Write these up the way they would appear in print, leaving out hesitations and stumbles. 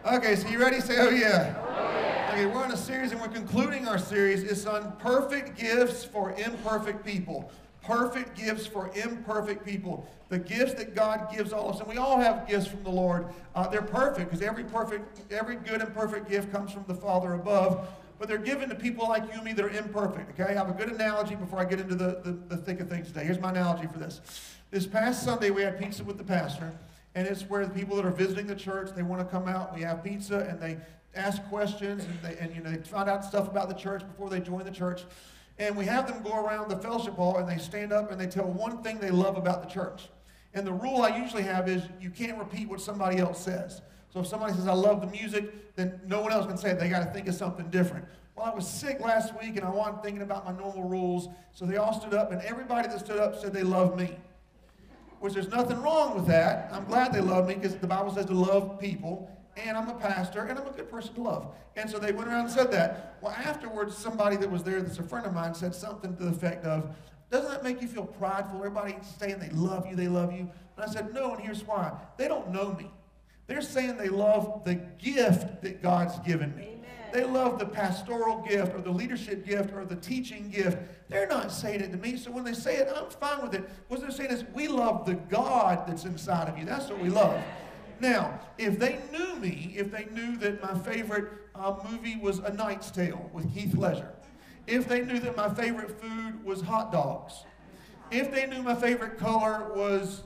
Okay, so you ready? Say, oh yeah. Okay, we're in a series and we're concluding our series. It's on perfect gifts for imperfect people. Perfect gifts for imperfect people. The gifts that God gives all of us. And we all have gifts from the Lord. They're perfect because every good and perfect gift comes from the Father above. But they're given to people like you and me that are imperfect. Okay, I have a good analogy before I get into the thick of things today. Here's my analogy for this. This past Sunday, we had pizza with the pastor. And it's where the people that are visiting the church, they want to come out. We have pizza, and they ask questions, and they find out stuff about the church before they join the church. And we have them go around the fellowship hall, and they stand up, and they tell one thing they love about the church. And the rule I usually have is you can't repeat what somebody else says. So if somebody says, I love the music, then no one else can say it. They got to think of something different. Well, I was sick last week, and I wasn't thinking about my normal rules. So they all stood up, and everybody that stood up said they love me. Which there's nothing wrong with that. I'm glad they love me because the Bible says to love people, and I'm a pastor, and I'm a good person to love. And so they went around and said that. Well, afterwards, somebody that was there that's a friend of mine said something to the effect of, doesn't that make you feel prideful? Everybody saying they love you, they love you. And I said, no, and here's why. They don't know me. They're saying they love the gift that God's given me. They love the pastoral gift or the leadership gift or the teaching gift. They're not saying it to me, so when they say it, I'm fine with it. What they're saying is, we love the God that's inside of you. That's what we love. Now, if they knew me, if they knew that my favorite movie was A Knight's Tale with Heath Ledger, if they knew that my favorite food was hot dogs, if they knew my favorite color was,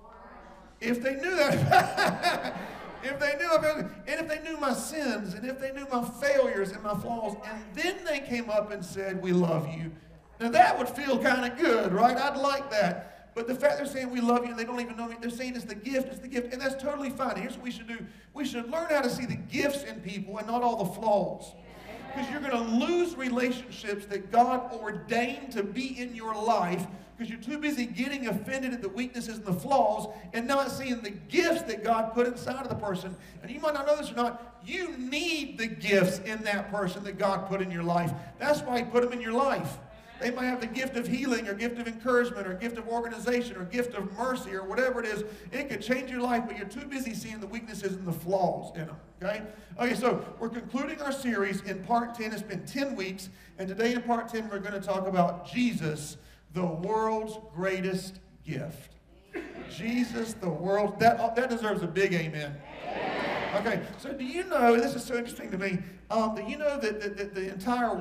if they knew that, if they knew my sins, and if they knew my failures and my flaws, and then they came up and said, we love you, now that would feel kind of good, right? I'd like that. But the fact they're saying we love you and they don't even know me, they're saying it's the gift, and that's totally fine. Here's what we should do. We should learn how to see the gifts in people and not all the flaws. Because you're going to lose relationships that God ordained to be in your life because you're too busy getting offended at the weaknesses and the flaws and not seeing the gifts that God put inside of the person. And you might not know this or not, you need the gifts in that person that God put in your life. That's why He put them in your life. They might have the gift of healing or gift of encouragement or gift of organization or gift of mercy or whatever it is. It could change your life, but you're too busy seeing the weaknesses and the flaws in them, okay? Okay, so we're concluding our series in part 10. It's been 10 weeks, and today in part 10 we're going to talk about Jesus, the world's greatest gift. Jesus, the world, that deserves a big amen. Okay, so do you know, and this is so interesting to me, do you know that the entire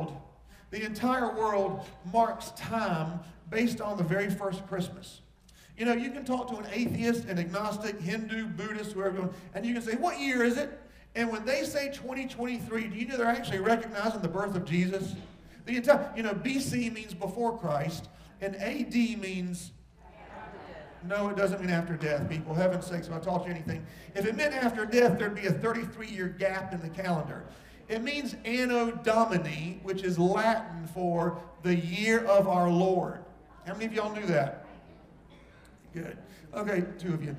world marks time based on the very first Christmas? You know, you can talk to an atheist, an agnostic, Hindu, Buddhist, whoever, and you can say, what year is it? And when they say 2023, do you know they're actually recognizing the birth of Jesus? The entire, you know, BC means before Christ, and AD means, no, it doesn't mean after death, people. Heaven's sakes, if I taught you anything. If it meant after death, there'd be a 33-year gap in the calendar. It means Anno Domini, which is Latin for the year of our Lord. How many of y'all knew that? Good. Okay, 2 of you.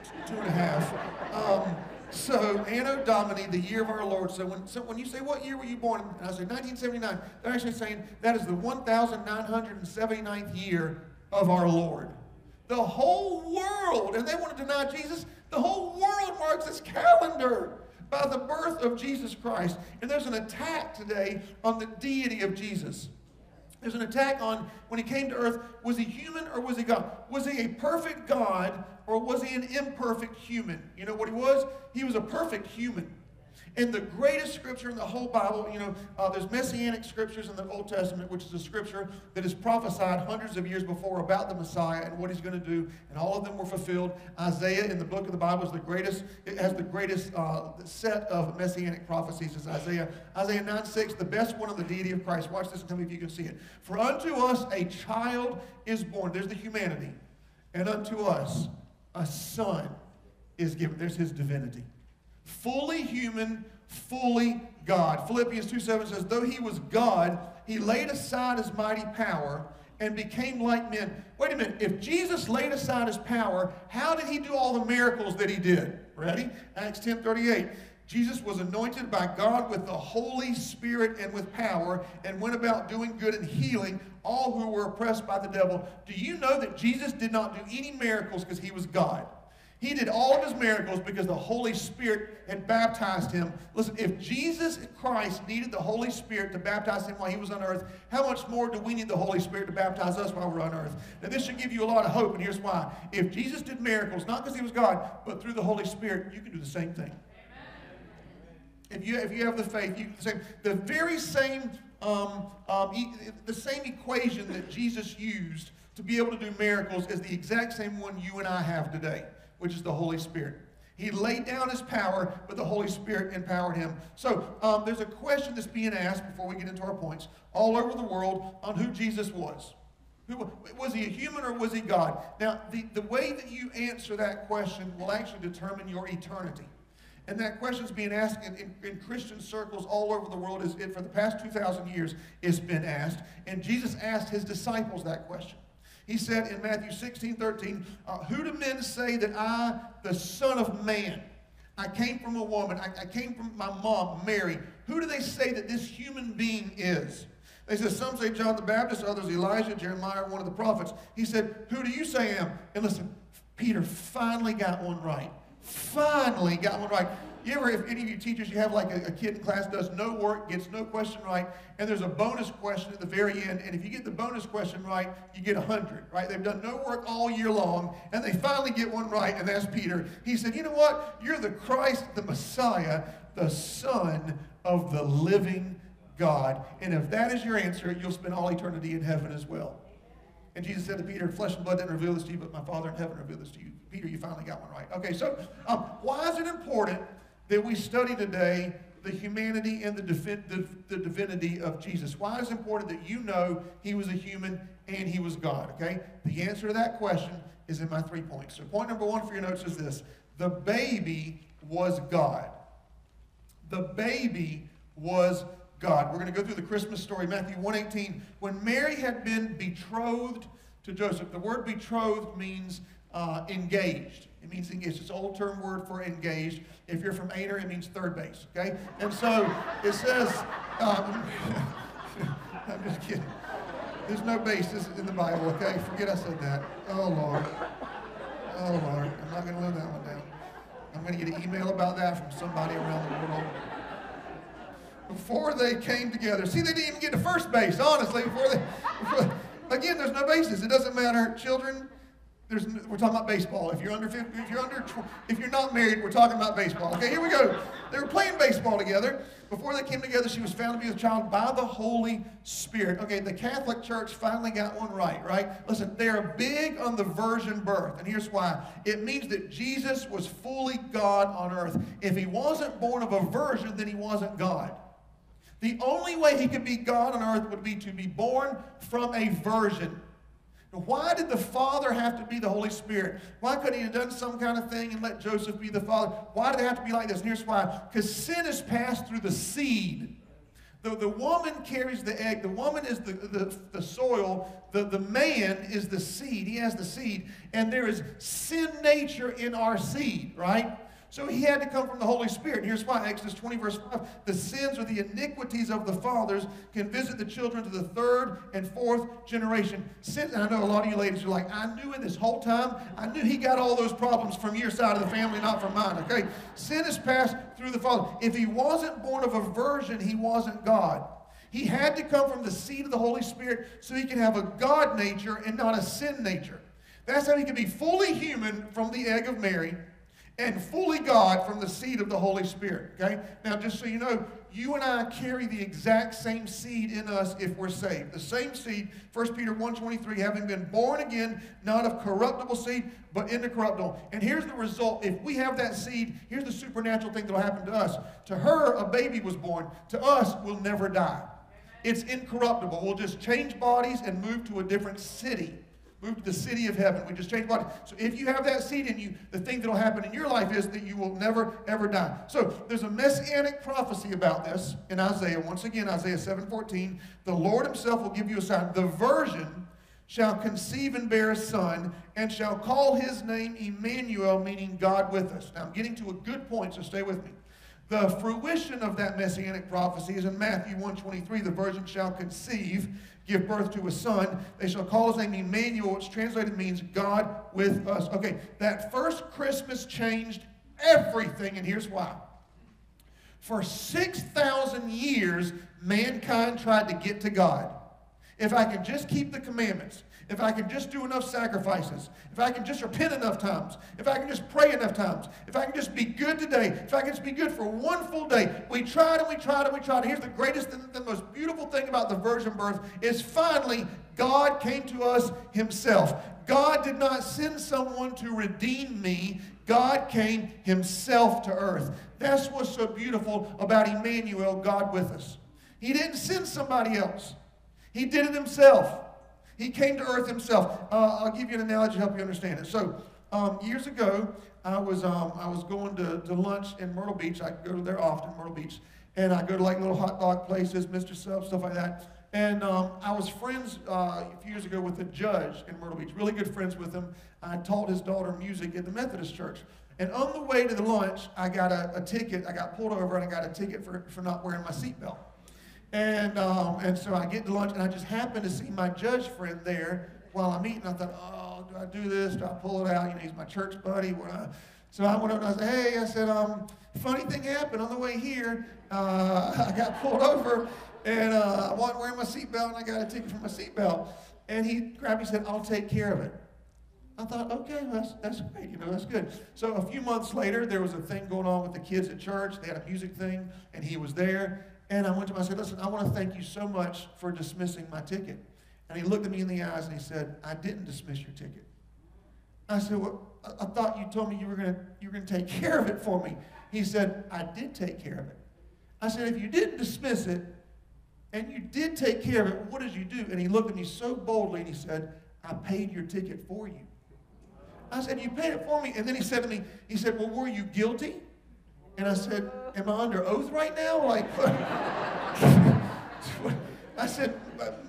2.5. So Anno Domini, the year of our Lord. So when you say, what year were you born? And I say 1979. They're actually saying that is the 1979th year of our Lord. The whole world, and they want to deny Jesus, the whole world marks its calendar by the birth of Jesus Christ. And there's an attack today on the deity of Jesus. There's an attack on when He came to earth, was He human or was He God? Was He a perfect God or was He an imperfect human? You know what He was? He was a perfect human. And the greatest scripture in the whole Bible, you know, there's messianic scriptures in the Old Testament, which is a scripture that is prophesied hundreds of years before about the Messiah and what He's going to do, and all of them were fulfilled. Isaiah in the book of the Bible is the greatest, it has the greatest set of messianic prophecies is Isaiah. Isaiah 9:6, the best one of the deity of Christ. Watch this and tell me if you can see it. For unto us a child is born. There's the humanity. And unto us a son is given. There's His divinity. Fully human, fully God. Philippians 2:7 says, though He was God, He laid aside His mighty power and became like men. Wait a minute. If Jesus laid aside His power, how did He do all the miracles that He did? Ready? Acts 10:38. Jesus was anointed by God with the Holy Spirit and with power and went about doing good and healing all who were oppressed by the devil. Do you know that Jesus did not do any miracles because He was God? He did all of his miracles because the Holy Spirit had baptized him. Listen, if Jesus Christ needed the Holy Spirit to baptize him while he was on earth, how much more do we need the Holy Spirit to baptize us while we're on earth? Now, this should give you a lot of hope, and here's why. If Jesus did miracles, not because he was God, but through the Holy Spirit, you can do the same thing. If you have the faith, you can do the same. The very same, the same equation that Jesus used to be able to do miracles is the exact same one you and I have today, which is the Holy Spirit. He laid down his power, but the Holy Spirit empowered him. So there's a question that's being asked before we get into our points all over the world on who Jesus was. Was he a human or was he God? Now, the way that you answer that question will actually determine your eternity. And that question is being asked in Christian circles all over the world. For the past 2,000 years, it's been asked. And Jesus asked his disciples that question. He said in Matthew 16:13, who do men say that I, the Son of Man, I came from a woman, I came from my mom, Mary. Who do they say that this human being is? They said, some say John the Baptist, others Elijah, Jeremiah, one of the prophets. He said, who do you say I am? And listen, Peter finally got one right. Finally got one right. You ever, if any of you teachers, you have like a kid in class does no work, gets no question right, and there's a bonus question at the very end, and if you get the bonus question right, you get 100, right? They've done no work all year long, and they finally get one right, and that's Peter. He said, you know what? You're the Christ, the Messiah, the Son of the living God. And if that is your answer, you'll spend all eternity in heaven as well. And Jesus said to Peter, flesh and blood didn't reveal this to you, but my Father in heaven revealed this to you. Peter, you finally got one right. Okay, so why is it important that we study today the humanity and the divinity of Jesus? Why is it important that you know he was a human and he was God? Okay, the answer to that question is in my 3 points. So point number 1 for your notes is this: the baby was God. The baby was God. We're going to go through the Christmas story, Matthew 1:18. When Mary had been betrothed to Joseph, the word betrothed means engaged. It means engaged. It's an old term word for engaged. If you're from Aner, it means third base, okay? And so it says, I'm just kidding. There's no bases in the Bible, okay? Forget I said that. Oh, Lord. Oh, Lord. I'm not going to live that one down. I'm going to get an email about that from somebody around the world. Before they came together. See, they didn't even get to first base, honestly. Again, there's no bases. It doesn't matter. Children, we're talking about baseball. If you're under 50, if you're not married, we're talking about baseball. Okay, here we go. They were playing baseball together. Before they came together, she was found to be a child by the Holy Spirit. Okay, the Catholic Church finally got one right? Listen, they are big on the virgin birth, and here's why. It means that Jesus was fully God on earth. If he wasn't born of a virgin, then he wasn't God. The only way he could be God on earth would be to be born from a virgin. Now, why did the Father have to be the Holy Spirit? Why couldn't he have done some kind of thing and let Joseph be the Father? Why did it have to be like this? And here's why. Because sin is passed through the seed. The woman carries the egg. The woman is the soil. The man is the seed. He has the seed. And there is sin nature in our seed, right? So he had to come from the Holy Spirit. And here's why. Exodus 20, verse 5. The sins or the iniquities of the fathers can visit the children to the 3rd and 4th generation. Sin, and I know a lot of you ladies are like, I knew it this whole time. I knew he got all those problems from your side of the family, not from mine. Okay? Sin is passed through the father. If he wasn't born of a virgin, he wasn't God. He had to come from the seed of the Holy Spirit so he could have a God nature and not a sin nature. That's how he could be fully human from the egg of Mary and fully God from the seed of the Holy Spirit, okay? Now, just so you know, you and I carry the exact same seed in us if we're saved. The same seed, 1 Peter 1:23, having been born again, not of corruptible seed, but incorruptible. And here's the result. If we have that seed, here's the supernatural thing that will happen to us. To her, a baby was born. To us, we'll never die. It's incorruptible. We'll just change bodies and move to a different city. Move to the city of heaven. We just change body. So if you have that seed in you, the thing that will happen in your life is that you will never, ever die. So there's a messianic prophecy about this in Isaiah. Once again, Isaiah 7:14. The Lord himself will give you a sign. The virgin shall conceive and bear a son, and shall call his name Emmanuel, meaning God with us. Now I'm getting to a good point, so stay with me. The fruition of that messianic prophecy is in Matthew 1:23. The virgin shall conceive, give birth to a son. They shall call his name Emmanuel, which translated means God with us. Okay, that first Christmas changed everything, and here's why. For 6,000 years, mankind tried to get to God. If I could just keep the commandments, if I could just do enough sacrifices, if I could just repent enough times, if I could just pray enough times, if I could just be good today, if I could just be good for one full day. We tried and we tried and we tried. And here's the greatest and the most beautiful thing about the virgin birth is finally God came to us himself. God did not send someone to redeem me. God came himself to earth. That's what's so beautiful about Emmanuel, God with us. He didn't send somebody else. He did it himself. He came to earth himself. I'll give you an analogy to help you understand it. So years ago, I was going to lunch in Myrtle Beach. I go there often, Myrtle Beach. And I go to like little hot dog places, Mr. Sub, stuff like that. And I was friends a few years ago with a judge in Myrtle Beach, really good friends with him. I taught his daughter music at the Methodist Church. And on the way to the lunch, I got a ticket. I got pulled over and I got a ticket for not wearing my seatbelt. And so I get to lunch and I just happened to see my judge friend there while I'm eating. I thought, oh, do I do this? Do I pull it out? You know, he's my church buddy. So I went up and I said, hey, I said, funny thing happened on the way here. I got pulled over and I wasn't wearing my seatbelt and I got a ticket for my seatbelt. And he grabbed me and said, I'll take care of it. I thought, okay, that's great, you know, that's good. So a few months later, there was a thing going on with the kids at church. They had a music thing, and he was there. And I went to him, I said, listen, I want to thank you so much for dismissing my ticket. And he looked at me in the eyes and he said, I didn't dismiss your ticket. I said, well, I thought you told me you were going to take care of it for me. He said, I did take care of it. I said, if you didn't dismiss it, and you did take care of it, what did you do? And he looked at me so boldly and he said, I paid your ticket for you. I said, you paid it for me? And then he said to me, he said, well, were you guilty? And I said, am I under oath right now? Like, I said,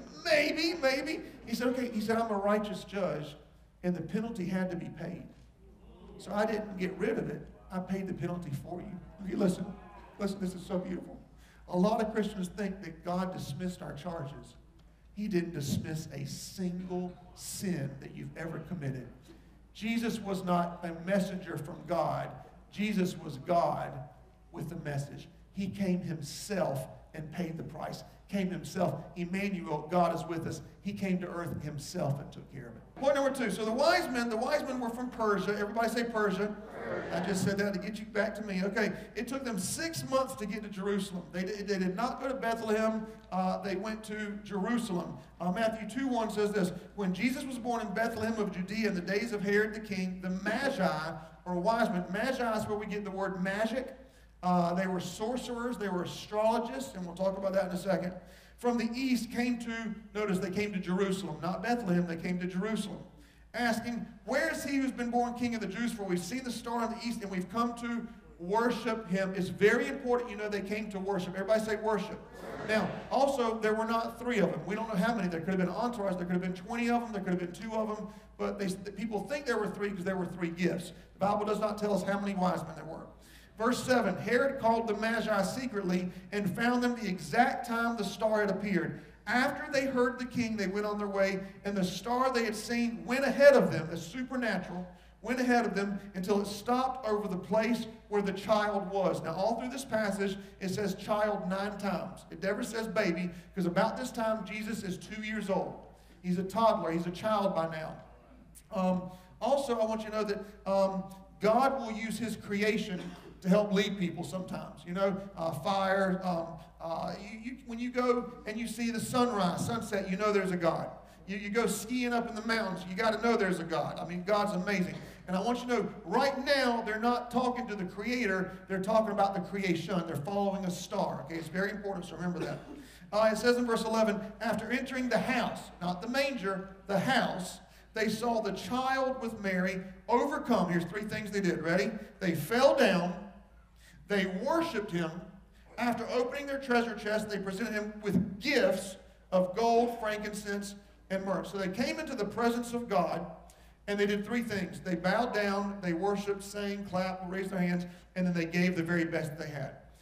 maybe. He said, okay. He said, I'm a righteous judge, and the penalty had to be paid. So I didn't get rid of it. I paid the penalty for you. Okay, listen, this is so beautiful. A lot of Christians think that God dismissed our charges. He didn't dismiss a single sin that you've ever committed. Jesus was not a messenger from God. Jesus was God with the message. He came himself and paid the price. Came himself. Emmanuel, God is with us. He came to earth himself and took care of it. Point number 2. So the wise men were from Persia. Everybody say Persia. I just said that to get you back to me. Okay, it took them 6 months to get to Jerusalem. They did not go to Bethlehem. They went to Jerusalem. Matthew 2:1 says this, when Jesus was born in Bethlehem of Judea in the days of Herod the king, the Magi, or wise men, Magi is where we get the word magic. They were sorcerers, they were astrologists, and we'll talk about that in a second. From the east notice they came to Jerusalem, not Bethlehem, they came to Jerusalem. Asking, where is he who's been born king of the Jews? For we've seen the star in the east and we've come to worship him. It's very important, you know, they came to worship. Everybody say worship. Now, also, there were not 3 of them. We don't know how many. There could have been entourage. There could have been 20 of them. There could have been 2 of them. But people think there were 3 because there were 3 gifts. The Bible does not tell us how many wise men there were. Verse 7, Herod called the Magi secretly and found them the exact time the star had appeared. After they heard the king, they went on their way, and the star they had seen went ahead of them, the supernatural, went ahead of them until it stopped over the place where the child was. Now, all through this passage, it says child 9 times. It never says baby, because about this time, Jesus is 2 years old. He's a toddler. He's a child by now. Also, I want you to know that God will use his creation to help lead people sometimes. You know, fire. When you go and you see the sunrise, sunset, you know there's a God. You go skiing up in the mountains, you got to know there's a God. I mean, God's amazing. And I want you to know, right now, they're not talking to the Creator. They're talking about the creation. They're following a star. Okay, it's very important, so remember that. It says in verse 11, after entering the house, not the manger, the house, they saw the child with Mary overcome. Here's 3 things they did. Ready? They fell down. They worshiped him. After opening their treasure chest, they presented him with gifts of gold, frankincense, and myrrh. So they came into the presence of God, and they did 3 things. They bowed down, they worshiped, sang, clapped, raised their hands, and then they gave the very best they had.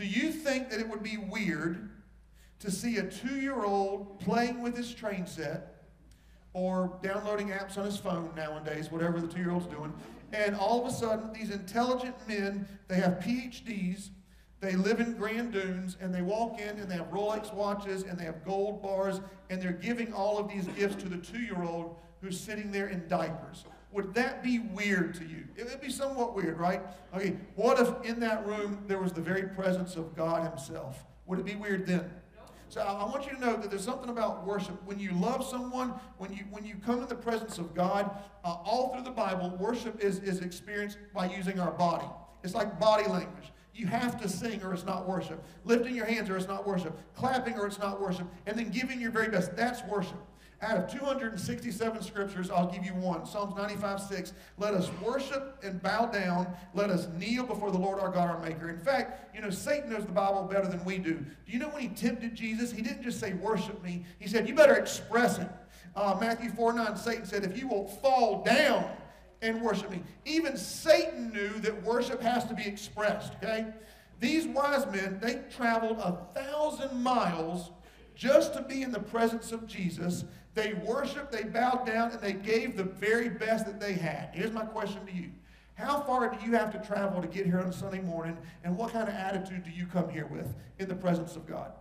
Do you think that it would be weird to see a 2-year-old playing with his train set or downloading apps on his phone nowadays, whatever the 2-year-old's doing, and all of a sudden these intelligent men, they have PhDs, they live in Grand Dunes, and they walk in and they have Rolex watches and they have gold bars, and they're giving all of these gifts to the 2-year-old who's sitting there in diapers? Would that be weird to you? It would be somewhat weird, right? Okay, what if in that room there was the very presence of God himself? Would it be weird then? So I want you to know that there's something about worship. When you love someone, when you come in the presence of God, all through the Bible, worship is experienced by using our body. It's like body language. You have to sing or it's not worship. Lifting your hands or it's not worship. Clapping or it's not worship. And then giving your very best. That's worship. Out of 267 scriptures, I'll give you one. Psalms 95:6. Let us worship and bow down. Let us kneel before the Lord our God, our Maker. In fact, you know, Satan knows the Bible better than we do. Do you know when he tempted Jesus, he didn't just say, worship me. He said, you better express it. Matthew 4:9, Satan said, if you will fall down and worship me. Even Satan knew that worship has to be expressed, okay? These wise men, they traveled 1,000 miles just to be in the presence of Jesus. They worshiped, they bowed down, and they gave the very best that they had. Here's my question to you. How far do you have to travel to get here on a Sunday morning, and what kind of attitude do you come here with in the presence of God?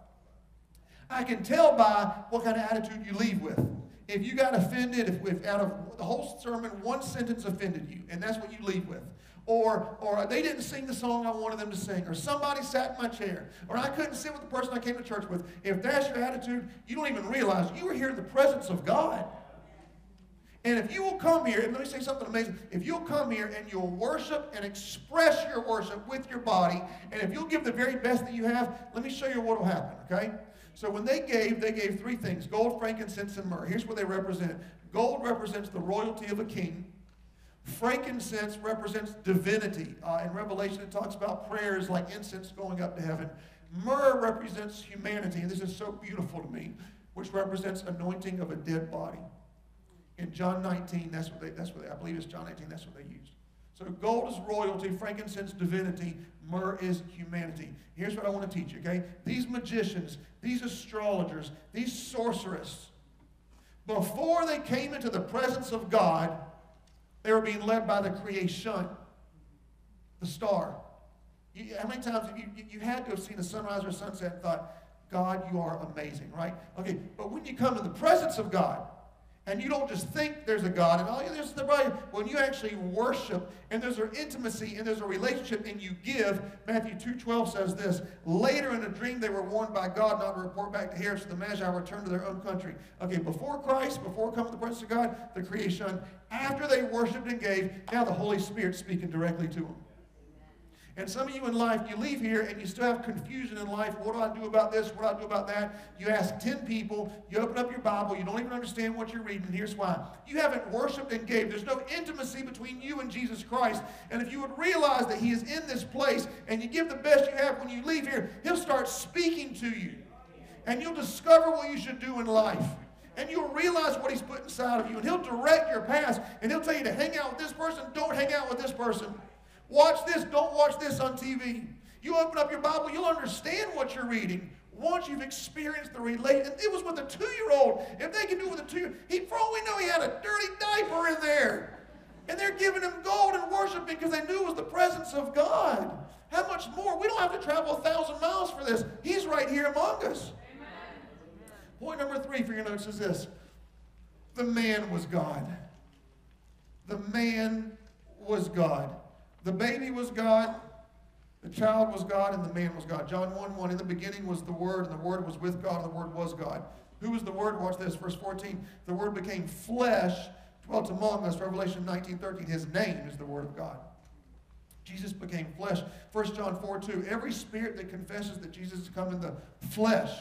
I can tell by what kind of attitude you leave with. If you got offended, if out of the whole sermon, one sentence offended you, and that's what you leave with. Or they didn't sing the song I wanted them to sing, or somebody sat in my chair, or I couldn't sit with the person I came to church with. If that's your attitude, you don't even realize you were here in the presence of God. And if you will come here, and let me say something amazing, if you'll come here and you'll worship and express your worship with your body, and if you'll give the very best that you have, let me show you what will happen, okay? So when they gave 3 things: gold, frankincense, and myrrh. Here's what they represent. Gold represents the royalty of a king. Frankincense represents divinity. In Revelation, it talks about prayers like incense going up to heaven. Myrrh represents humanity, and this is so beautiful to me, which represents anointing of a dead body. In John 19, that's what I believe it's John 19, that's what they used. So gold is royalty, frankincense, divinity, myrrh is humanity. Here's what I want to teach you, okay? These magicians, these astrologers, these sorcerers, before they came into the presence of God, they were being led by the creation, the star. How many times have you had to have seen a sunrise or a sunset and thought, God, you are amazing, right? Okay, but when you come to the presence of God, and you don't just think there's a God, and oh, yeah, there's the right. When you actually worship, and there's an intimacy, and there's a relationship, and you give, Matthew 2:12 says this, later in a dream they were warned by God not to report back to Herod, so the Magi returned to their own country. Okay, before Christ, before coming to the presence of God, the creation, after they worshiped and gave, now the Holy Spirit speaking directly to them. And some of you in life, you leave here and you still have confusion in life. What do I do about this? What do I do about that? You ask 10 people. You open up your Bible. You don't even understand what you're reading. And here's why. You haven't worshiped and gave. There's no intimacy between you and Jesus Christ. And if you would realize that he is in this place and you give the best you have when you leave here, he'll start speaking to you. And you'll discover what you should do in life. And you'll realize what he's put inside of you. And he'll direct your path. And he'll tell you to hang out with this person. Don't hang out with this person. Watch this, don't watch this on TV. You open up your Bible, you'll understand what you're reading once you've experienced the relation. It was with a 2-year-old. If they can do it with a 2-year-old, for all we know, he had a dirty diaper in there. And they're giving him gold and worship because they knew it was the presence of God. How much more? We don't have to travel 1,000 miles for this. He's right here among us. Amen. Point number 3 for your notes is this. The man was God. The man was God. The baby was God, the child was God, and the man was God. John 1:1, in the beginning was the Word, and the Word was with God, and the Word was God. Who was the Word? Watch this, verse 14. The Word became flesh, dwelt among us. Revelation 19:13. His name is the Word of God. Jesus became flesh. 1 John 4:2. Every spirit that confesses that Jesus has come in the flesh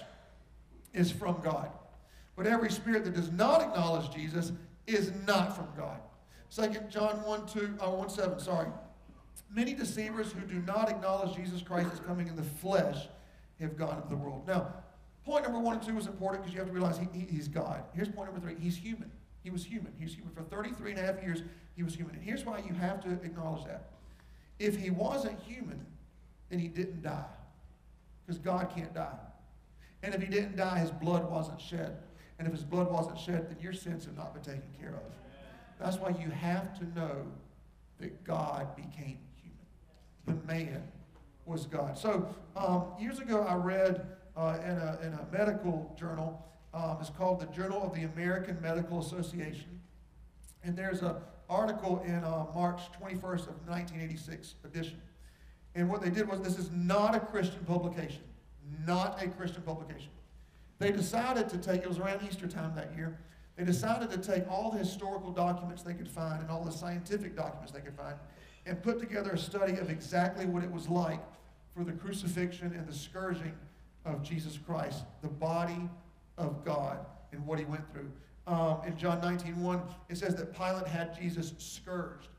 is from God. But every spirit that does not acknowledge Jesus is not from God. 2 John 1:7, sorry. Many deceivers who do not acknowledge Jesus Christ as coming in the flesh have gone into the world. Now, point number 1 and 2 is important because you have to realize he's God. Here's point number 3. He's human. He was human. He was human. For 33 and a half years, he was human. And here's why you have to acknowledge that. If he wasn't human, then he didn't die. because God can't die. And if he didn't die, his blood wasn't shed. And if his blood wasn't shed, then your sins have not been taken care of. That's why you have to know that God became human. The man was God. So years ago, I read in a medical journal. It's called the Journal of the American Medical Association. And there's an article in March 21st of 1986 edition. And what they did was, this is not a Christian publication. Not a Christian publication. They decided to take, it was around Easter time that year, they decided to take all the historical documents they could find and all the scientific documents they could find and put together a study of exactly what it was like for the crucifixion and the scourging of Jesus Christ, the body of God, and what he went through. In John 19:1, it says that Pilate had Jesus scourged.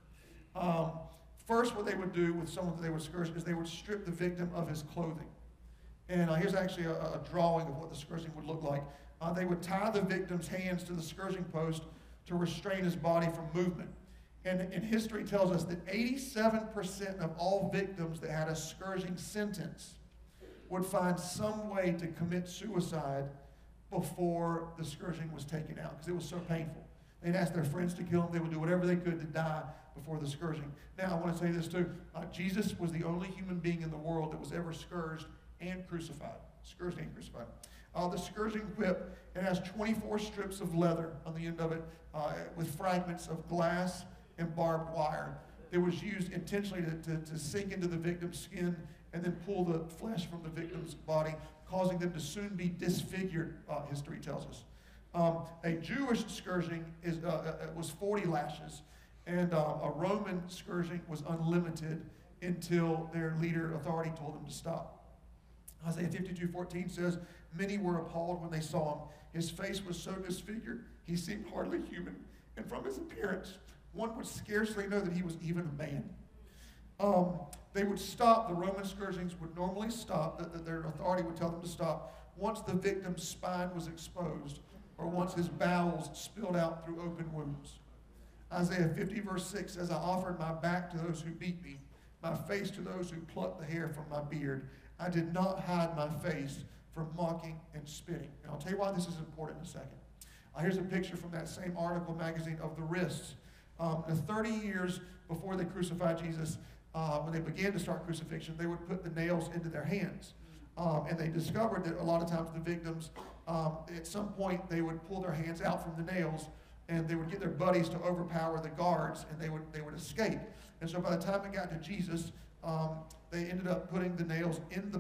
First, what they would do with someone that they would scourge is they would strip the victim of his clothing. And here's actually a drawing of what the scourging would look like. They would tie the victim's hands to the scourging post to restrain his body from movement. And history tells us that 87% of all victims that had a scourging sentence would find some way to commit suicide before the scourging was taken out, because it was so painful. They'd ask their friends to kill them. They would do whatever they could to die before the scourging. Now, I want to say this too. Jesus was the only human being in the world that was ever scourged and crucified. Scourged and crucified. The scourging whip, it has 24 strips of leather on the end of it with fragments of glass and barbed wire that was used intentionally to sink into the victim's skin and then pull the flesh from the victim's body, causing them to soon be disfigured, history tells us. A Jewish scourging was 40 lashes, and a Roman scourging was unlimited until their leader authority told them to stop. Isaiah 52:14 says, "Many were appalled when they saw him. His face was so disfigured, he seemed hardly human, and from his appearance, one would scarcely know that he was even a man." They would stop, the Roman scourgings would normally stop, that their authority would tell them to stop, once the victim's spine was exposed or once his bowels spilled out through open wounds. Isaiah 50 verse 6 says, "I offered my back to those who beat me, my face to those who plucked the hair from my beard. I did not hide my face from mocking and spitting." And I'll tell you why this is important in a second. Here's a picture from that same article magazine of the wrists. The 30 years before they crucified Jesus, when they began to start crucifixion, they would put the nails into their hands. And they discovered that a lot of times the victims, at some point, they would pull their hands out from the nails, and they would get their buddies to overpower the guards, and they would escape. And so by the time it got to Jesus, they ended up putting the nails in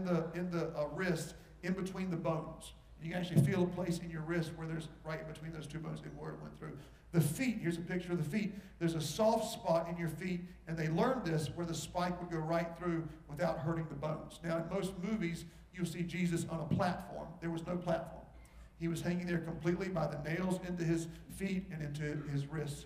the wrist, in between the bones. You can actually feel a place in your wrist where there's right in between those two bones and where it went through. The feet, here's a picture of the feet. There's a soft spot in your feet, and they learned this where the spike would go right through without hurting the bones. Now, in most movies, you'll see Jesus on a platform. There was no platform. He was hanging there completely by the nails into his feet and into his wrists.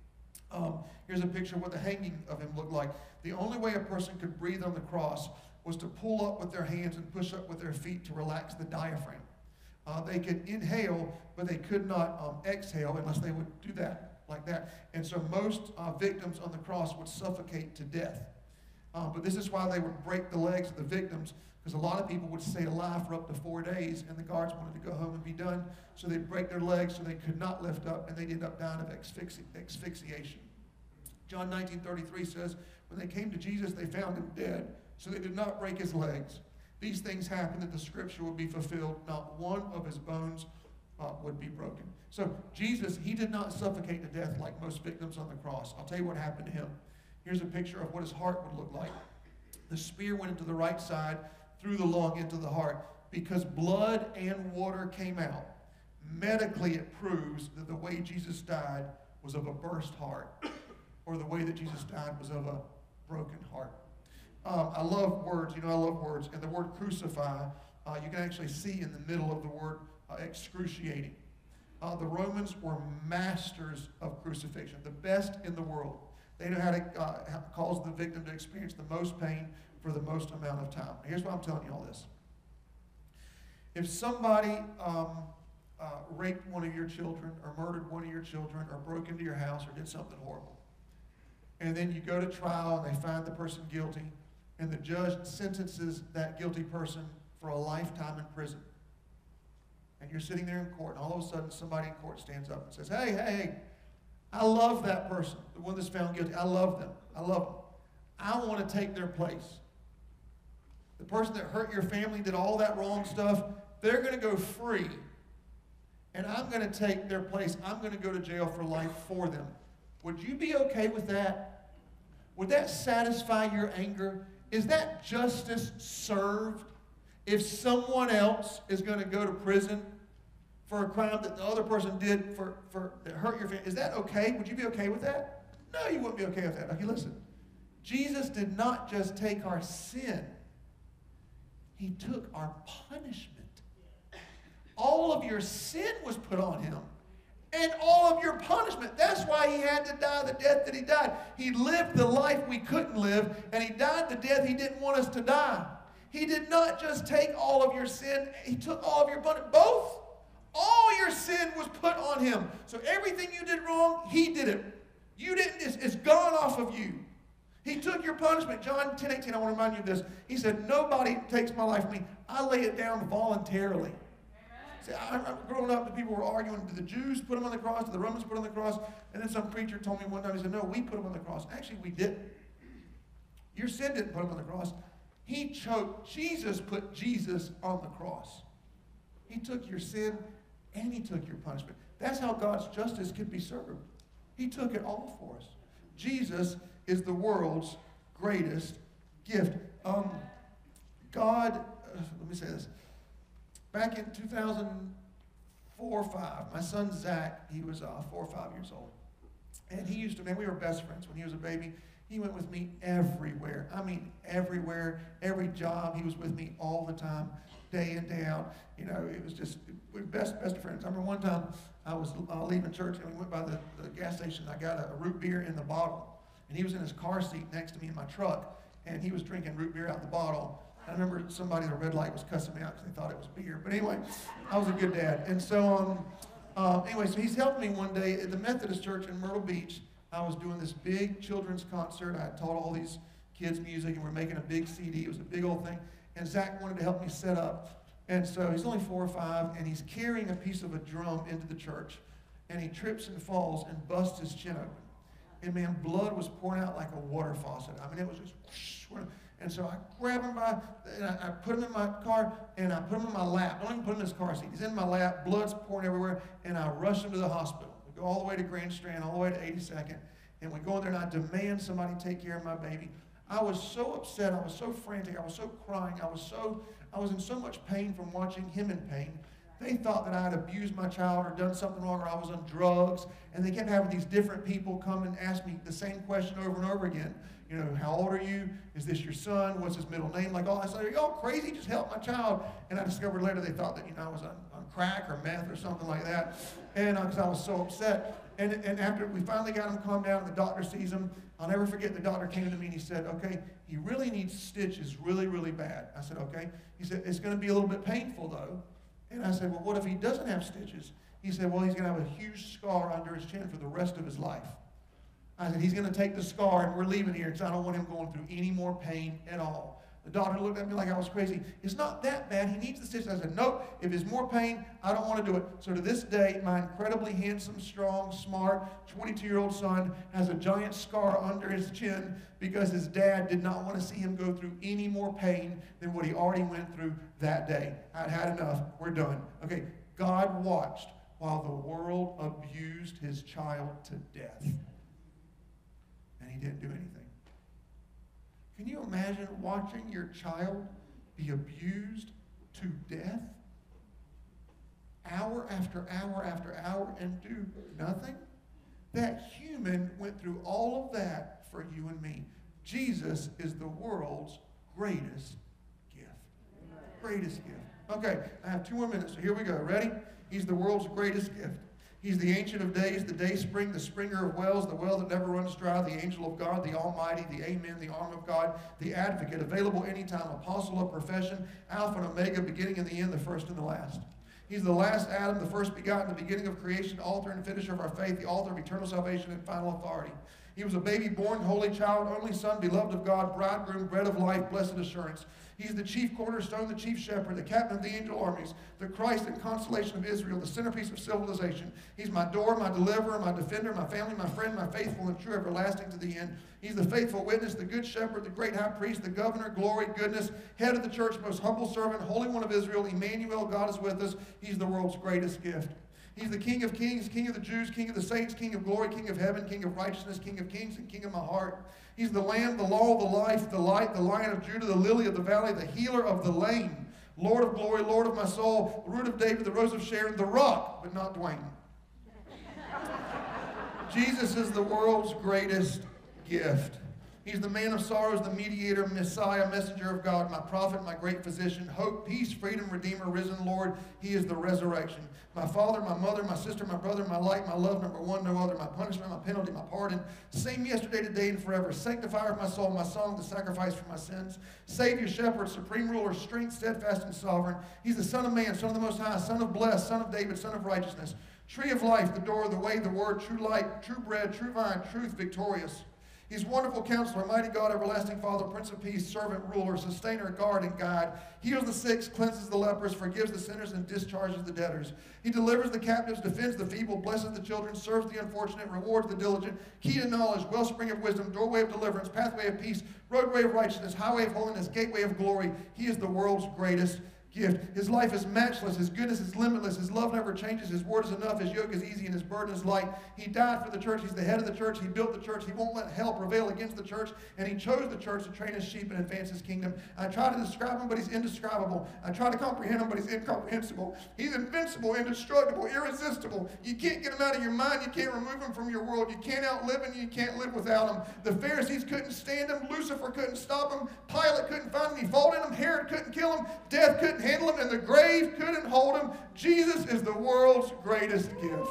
Here's a picture of what the hanging of him looked like. The only way a person could breathe on the cross was to pull up with their hands and push up with their feet to relax the diaphragm. They could inhale, but they could not exhale unless they would do that, like that. And so most victims on the cross would suffocate to death. But this is why they would break the legs of the victims, because a lot of people would stay alive for up to 4 days, and the guards wanted to go home and be done. So they'd break their legs so they could not lift up, and they'd end up dying of asphyxiation. John 19:33 says, "When they came to Jesus, they found him dead, so they did not break his legs. These things happened that the scripture would be fulfilled. Not one of his bones would be broken." So Jesus, he did not suffocate to death like most victims on the cross. I'll tell you what happened to him. Here's a picture of what his heart would look like. The spear went into the right side, through the lung into the heart. Because blood and water came out, medically it proves that the way Jesus died was of a burst heart, or the way that Jesus died was of a broken heart. I love words, I love words. And the word crucify, you can actually see in the middle of the word excruciating. The Romans were masters of crucifixion, the best in the world. They know how to cause the victim to experience the most pain for the most amount of time. Here's why I'm telling you all this. If somebody raped one of your children, or murdered one of your children, or broke into your house, or did something horrible, and then you go to trial and they find the person guilty, and the judge sentences that guilty person for a lifetime in prison. And you're sitting there in court, and all of a sudden somebody in court stands up and says, hey, I love that person, the one that's found guilty. I love them. I love them. I want to take their place. The person that hurt your family, did all that wrong stuff, they're going to go free. And I'm going to take their place. I'm going to go to jail for life for them. Would you be okay with that? Would that satisfy your anger? Is that justice served if someone else is going to go to prison for a crime that the other person did that hurt your family? Is that okay? Would you be okay with that? No, you wouldn't be okay with that. Okay, listen. Jesus did not just take our sin. He took our punishment. All of your sin was put on him. And all of your punishment. That's why he had to die the death that he died. He lived the life we couldn't live, and he died the death he didn't want us to die. He did not just take all of your sin, he took all of your punishment. Both. All your sin was put on him. So everything you did wrong, he did it. You didn't, it's gone off of you. He took your punishment. John 10:18, I want to remind you of this. He said, nobody takes my life from me. I lay it down voluntarily. See, growing up, the people were arguing, did the Jews put him on the cross? Did the Romans put him on the cross? And then some preacher told me one time, he said, no, we put him on the cross. Actually, we didn't. Your sin didn't put him on the cross. Jesus put Jesus on the cross. He took your sin and he took your punishment. That's how God's justice can be served. He took it all for us. Jesus is the world's greatest gift. Let me say this. Back in 2004 or 5, my son Zach, he was 4 or 5 years old. And he used to, we were best friends when he was a baby. He went with me everywhere. I mean, everywhere. Every job, he was with me all the time, day in, day out. You know, it was just, we were best friends. I remember one time I was leaving church and we went by the gas station. I got a root beer in the bottle. And he was in his car seat next to me in my truck. And he was drinking root beer out the bottle. I remember somebody at a red light was cussing me out because they thought it was beer. But anyway, I was a good dad. And so, so he's helped me one day at the Methodist Church in Myrtle Beach. I was doing this big children's concert. I had taught all these kids music, and we're making a big CD. It was a big old thing. And Zach wanted to help me set up. And so he's only 4 or 5, and he's carrying a piece of a drum into the church. And he trips and falls and busts his chin open. And man, blood was pouring out like a water faucet. I mean, it was just whoosh. And so I grab him and I put him in my car, and I put him in my lap. I don't even put him in his car seat. He's in my lap, blood's pouring everywhere, and I rush him to the hospital. We go all the way to Grand Strand, all the way to 82nd, and we go in there, and I demand somebody take care of my baby. I was so upset. I was so frantic. I was so crying. I was in so much pain from watching him in pain. They thought that I had abused my child or done something wrong, or I was on drugs, and they kept having these different people come and ask me the same question over and over again. You know, how old are you? Is this your son? What's his middle name? Like all I said, are you all crazy? Just help my child. And I discovered later they thought that, I was on crack or meth or something like that. And because I was so upset. And after we finally got him calmed down, and the doctor sees him, I'll never forget the doctor came to me and he said, okay, he really needs stitches really, really bad. I said, okay. He said, it's going to be a little bit painful though. And I said, well, what if he doesn't have stitches? He said, well, he's going to have a huge scar under his chin for the rest of his life. I said, he's going to take the scar, and we're leaving here because I don't want him going through any more pain at all. The doctor looked at me like I was crazy. It's not that bad. He needs the stitches. I said, nope. If there's more pain, I don't want to do it. So to this day, my incredibly handsome, strong, smart, 22-year-old son has a giant scar under his chin because his dad did not want to see him go through any more pain than what he already went through that day. I'd had enough. We're done. Okay, God watched while the world abused his child to death. And he didn't do anything. Can you imagine watching your child be abused to death? Hour after hour after hour and do nothing? That human went through all of that for you and me. Jesus is the world's greatest gift. Greatest gift. Okay, I have 2 more minutes, so here we go. Ready? He's the world's greatest gift. He's the Ancient of Days, the day spring, the springer of wells, the well that never runs dry, the angel of God, the Almighty, the Amen, the arm of God, the advocate, available anytime, apostle of profession, Alpha and Omega, beginning and the end, the first and the last. He's the last Adam, the first begotten, the beginning of creation, author and finisher of our faith, the author of eternal salvation and final authority. He was a baby born, holy child, only son, beloved of God, bridegroom, bread of life, blessed assurance. He's the chief cornerstone, the chief shepherd, the captain of the angel armies, the Christ and consolation of Israel, the centerpiece of civilization. He's my door, my deliverer, my defender, my family, my friend, my faithful and true, everlasting to the end. He's the faithful witness, the good shepherd, the great high priest, the governor, glory, goodness, head of the church, most humble servant, Holy One of Israel, Emmanuel, God is with us. He's the world's greatest gift. He's the King of kings, King of the Jews, King of the saints, King of glory, King of heaven, King of righteousness, King of kings, and King of my heart. He's the Lamb, the law, the life, the light, the Lion of Judah, the lily of the valley, the healer of the lame, Lord of glory, Lord of my soul, the root of David, the rose of Sharon, the rock, but not Dwayne. Jesus is the world's greatest gift. He's the man of sorrows, the mediator, Messiah, messenger of God, my prophet, my great physician, hope, peace, freedom, redeemer, risen Lord. He is the resurrection. My father, my mother, my sister, my brother, my light, my love, number one, no other, my punishment, my penalty, my pardon. Same yesterday, today, and forever. Sanctifier of my soul, my song, the sacrifice for my sins. Savior, shepherd, supreme ruler, strength, steadfast, and sovereign. He's the Son of Man, Son of the Most High, Son of blessed, Son of David, Son of righteousness. Tree of life, the door, the way, the word, true light, true bread, true vine, truth, victorious. He's wonderful counselor, mighty God, everlasting Father, Prince of Peace, servant, ruler, sustainer, guard, and guide. Heals the sick, cleanses the lepers, forgives the sinners, and discharges the debtors. He delivers the captives, defends the feeble, blesses the children, serves the unfortunate, rewards the diligent. Key to knowledge, wellspring of wisdom, doorway of deliverance, pathway of peace, roadway of righteousness, highway of holiness, gateway of glory. He is the world's greatest gift. His life is matchless. His goodness is limitless. His love never changes. His word is enough. His yoke is easy and his burden is light. He died for the church. He's the head of the church. He built the church. He won't let hell prevail against the church. And he chose the church to train his sheep and advance his kingdom. I try to describe him, but he's indescribable. I try to comprehend him, but he's incomprehensible. He's invincible, indestructible, irresistible. You can't get him out of your mind. You can't remove him from your world. You can't outlive him. You can't live without him. The Pharisees couldn't stand him. Lucifer couldn't stop him. Pilate couldn't find any fault in him. Herod couldn't kill him. Death couldn't handle him. And the grave couldn't hold him. Jesus is the world's greatest gift.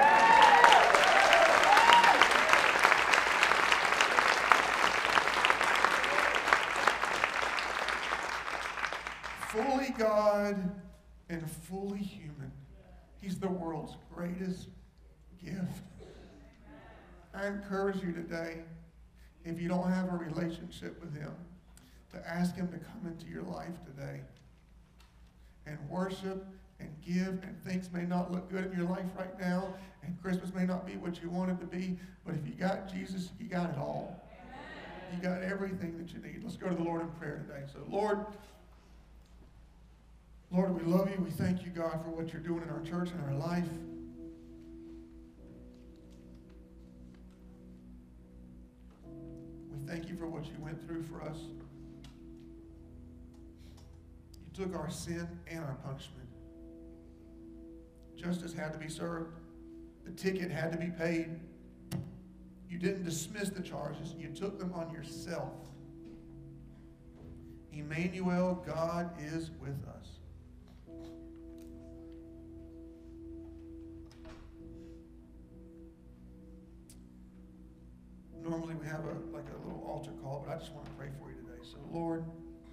Fully God and fully human. He's the world's greatest gift. I encourage you today, if you don't have a relationship with him, to ask him to come into your life today and worship and give, and things may not look good in your life right now, and Christmas may not be what you want it to be, but if you got Jesus, you got it all. You got everything that you need. Let's go to the Lord in prayer today. So, Lord, we love you. We thank you, God, for what you're doing in our church and our life. We thank you for what you went through for us. You took our sin and our punishment. Justice had to be served. The ticket had to be paid. You didn't dismiss the charges. You took them on yourself. Emmanuel, God is with us. Normally we have a little altar call, but I just want to pray for you today. So, Lord,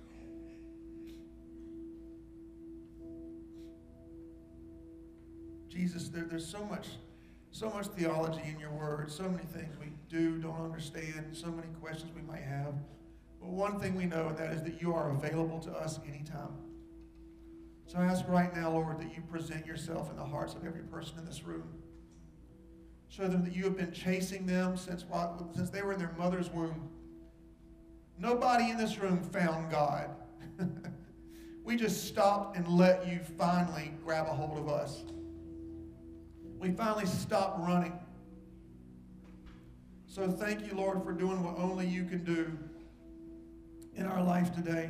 Jesus, there's so much theology in your word, so many things we don't understand, so many questions we might have. But one thing we know, and that is that you are available to us anytime. So I ask right now, Lord, that you present yourself in the hearts of every person in this room. Show them that you have been chasing them since they were in their mother's womb. Nobody in this room found God. We just stopped and let you finally grab a hold of us. We finally stopped running. So thank you, Lord, for doing what only you can do in our life today.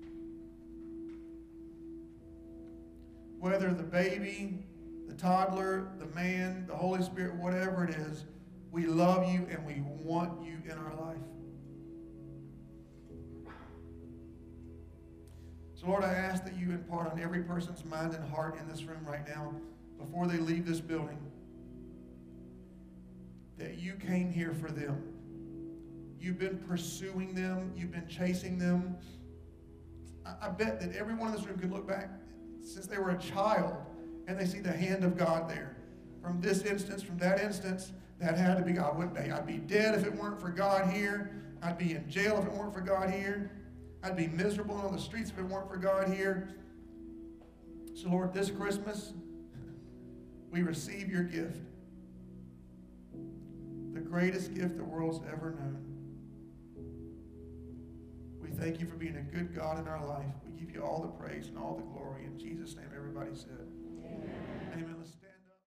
Whether the baby, the toddler, the man, the Holy Spirit, whatever it is, we love you and we want you in our life. So Lord, I ask that you impart on every person's mind and heart in this room right now, before they leave this building, that you came here for them. You've been pursuing them. You've been chasing them. I bet that everyone in this room can look back since they were a child and they see the hand of God there. From this instance, from that instance, That had to be God. I'd be dead if it weren't for God here. I'd be in jail if it weren't for God here. I'd be miserable on the streets if it weren't for God here. So Lord, this Christmas, we receive your gift. The greatest gift the world's ever known. We thank you for being a good God in our life. We give you all the praise and all the glory. In Jesus' name, everybody said.